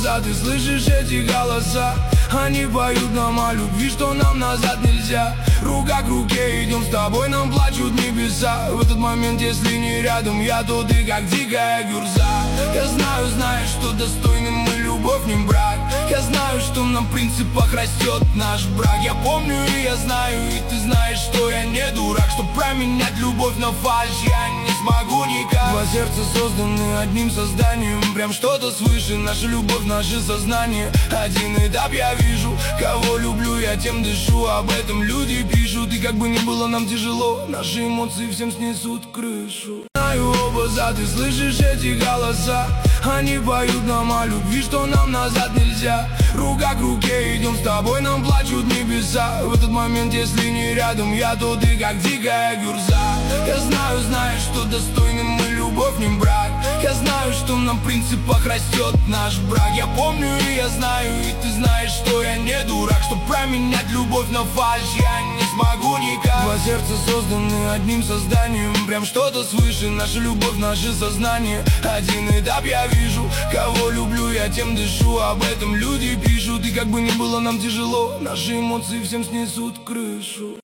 глаза, ты слышишь эти голоса? Они поют нам о любви, что нам назад нельзя. Рука к руке идем с тобой, нам плачут небеса. В этот момент, если не рядом я, то ты как дикая гюрза. Я знаю, знаешь, что достойны мы любовь, не брак. Я знаю, что на принципах растет наш брак. Я помню и я знаю, и ты знаешь, что я не дурак. Чтоб променять любовь на фальшь я не смогу никак. Два сердца созданы одним созданием, прям что-то свыше. Наша любовь, наше сознание. Один этап я вижу, кого люблю, я тем дышу. Об этом люди пишут, и как бы ни было нам тяжело, наши эмоции всем снесут крышу. Знаю оба за, ты слышишь эти голоса? Они поют нам о любви, что нам назад нельзя. Рука к руке идем с тобой, нам плачут небеса. В этот момент, если не рядом я, то ты как дикая гюрза. Я знаю, знаешь, что достойны мы любовь, не брак. Я знаю, что на принципах растет наш брак. Я помню и я знаю, и ты знаешь, что я не дурак. Чтоб променять любовь на фальшь я не смогу никак. Два сердца созданы одним созданием, прям что-то свыше. Наша любовь, наше сознание. Один этап я вижу, кого люблю, я тем дышу. Об этом люди пишут, и как бы ни было нам тяжело, наши эмоции всем снесут крышу.